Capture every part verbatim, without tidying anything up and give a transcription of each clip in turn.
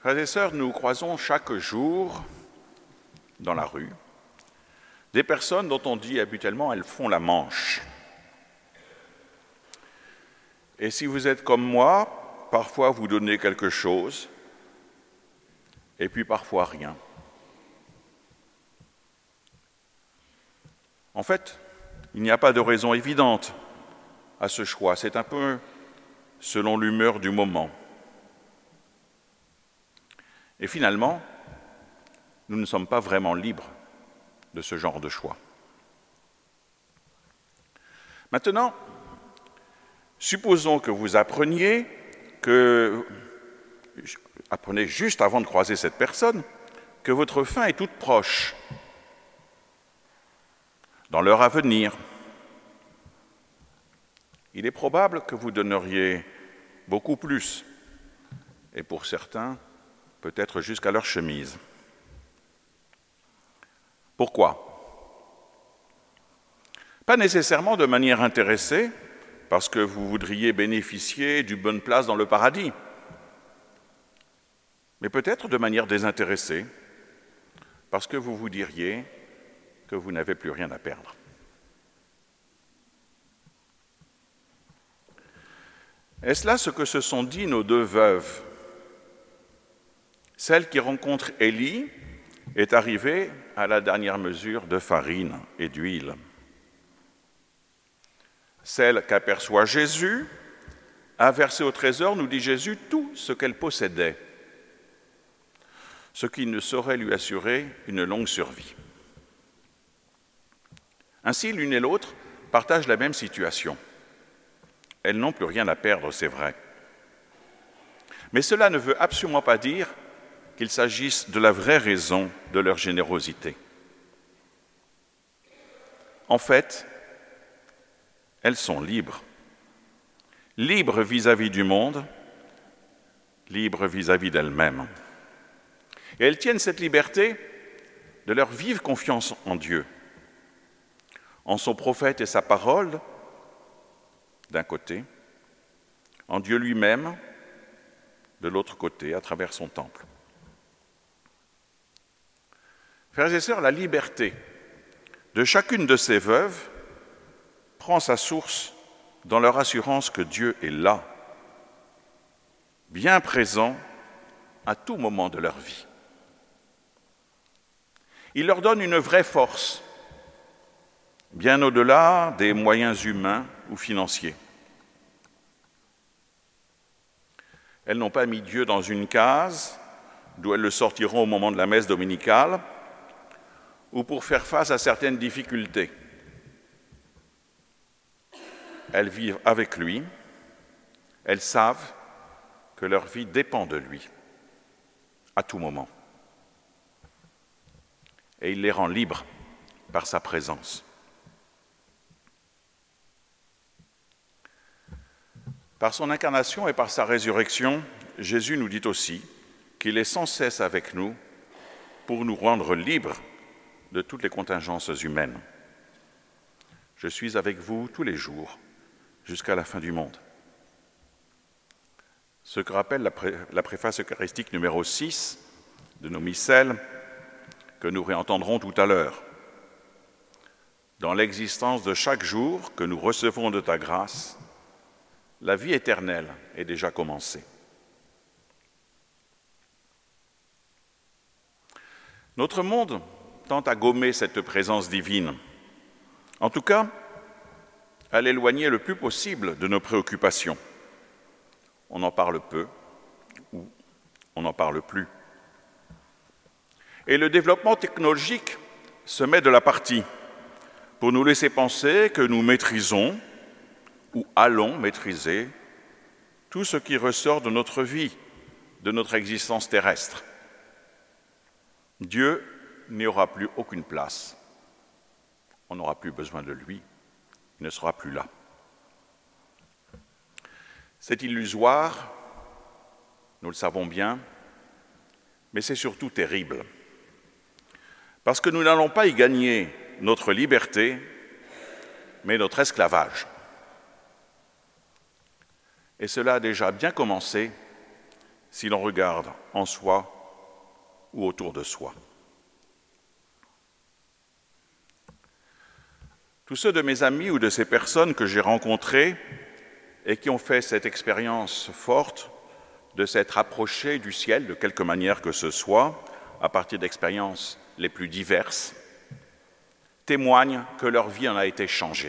Frères et sœurs, nous croisons chaque jour dans la rue des personnes dont on dit habituellement elles font la manche. Et si vous êtes comme moi, parfois vous donnez quelque chose et puis parfois rien. En fait, il n'y a pas de raison évidente à ce choix. C'est un peu selon l'humeur du moment. Et finalement, nous ne sommes pas vraiment libres de ce genre de choix. Maintenant, supposons que vous appreniez que, apprenez juste avant de croiser cette personne, que votre fin est toute proche, dans l'heure à venir. Il est probable que vous donneriez beaucoup plus, et pour certains, peut-être jusqu'à leur chemise. Pourquoi? Pas nécessairement de manière intéressée, parce que vous voudriez bénéficier d'une bonne place dans le paradis, mais peut-être de manière désintéressée, parce que vous vous diriez que vous n'avez plus rien à perdre. Est-ce là ce que se sont dit nos deux veuves? Celle qui rencontre Élie est arrivée à la dernière mesure de farine et d'huile. Celle qu'aperçoit Jésus a versé au trésor, nous dit Jésus, tout ce qu'elle possédait, ce qui ne saurait lui assurer une longue survie. Ainsi, l'une et l'autre partagent la même situation. Elles n'ont plus rien à perdre, c'est vrai. Mais cela ne veut absolument pas dire qu'il s'agisse de la vraie raison de leur générosité. En fait, elles sont libres. Libres vis-à-vis du monde, libres vis-à-vis d'elles-mêmes. Et elles tiennent cette liberté de leur vive confiance en Dieu, en son prophète et sa parole, d'un côté, en Dieu lui-même, de l'autre côté, à travers son temple. Frères et sœurs, la liberté de chacune de ces veuves prend sa source dans leur assurance que Dieu est là, bien présent à tout moment de leur vie. Il leur donne une vraie force, bien au-delà des moyens humains ou financiers. Elles n'ont pas mis Dieu dans une case d'où elles le sortiront au moment de la messe dominicale ou pour faire face à certaines difficultés. Elles vivent avec lui, elles savent que leur vie dépend de lui, à tout moment. Et il les rend libres par sa présence. Par son incarnation et par sa résurrection, Jésus nous dit aussi qu'il est sans cesse avec nous pour nous rendre libres de toutes les contingences humaines. Je suis avec vous tous les jours, jusqu'à la fin du monde. Ce que rappelle la, pré- la préface eucharistique numéro six de nos missels, que nous réentendrons tout à l'heure. Dans l'existence de chaque jour que nous recevons de ta grâce, la vie éternelle est déjà commencée. Notre monde tente à gommer cette présence divine, en tout cas à l'éloigner le plus possible de nos préoccupations. On en parle peu ou on n'en parle plus. Et le développement technologique se met de la partie pour nous laisser penser que nous maîtrisons ou allons maîtriser tout ce qui ressort de notre vie, de notre existence terrestre. Dieu n'y aura plus aucune place. On n'aura plus besoin de lui. Il ne sera plus là. C'est illusoire, nous le savons bien, mais c'est surtout terrible. Parce que nous n'allons pas y gagner notre liberté, mais notre esclavage. Et cela a déjà bien commencé si l'on regarde en soi ou autour de soi. Tous ceux de mes amis ou de ces personnes que j'ai rencontrées et qui ont fait cette expérience forte de s'être approchés du ciel de quelque manière que ce soit, à partir d'expériences les plus diverses, témoignent que leur vie en a été changée.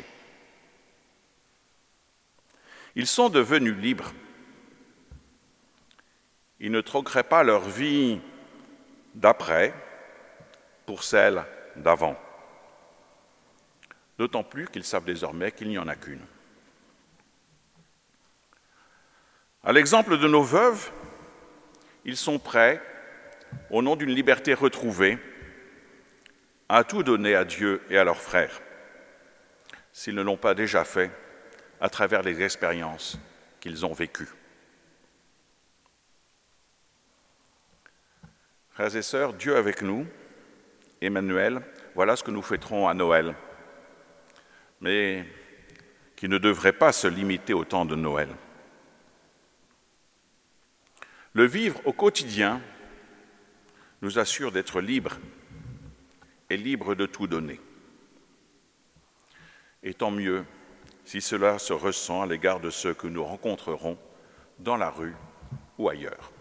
Ils sont devenus libres. Ils ne troqueraient pas leur vie d'après pour celle d'avant. D'autant plus qu'ils savent désormais qu'il n'y en a qu'une. À l'exemple de nos veuves, ils sont prêts, au nom d'une liberté retrouvée, à tout donner à Dieu et à leurs frères, s'ils ne l'ont pas déjà fait à travers les expériences qu'ils ont vécues. Frères et sœurs, Dieu avec nous, Emmanuel, voilà ce que nous fêterons à Noël, mais qui ne devrait pas se limiter au temps de Noël. Le vivre au quotidien nous assure d'être libres et libres de tout donner. Et tant mieux si cela se ressent à l'égard de ceux que nous rencontrerons dans la rue ou ailleurs.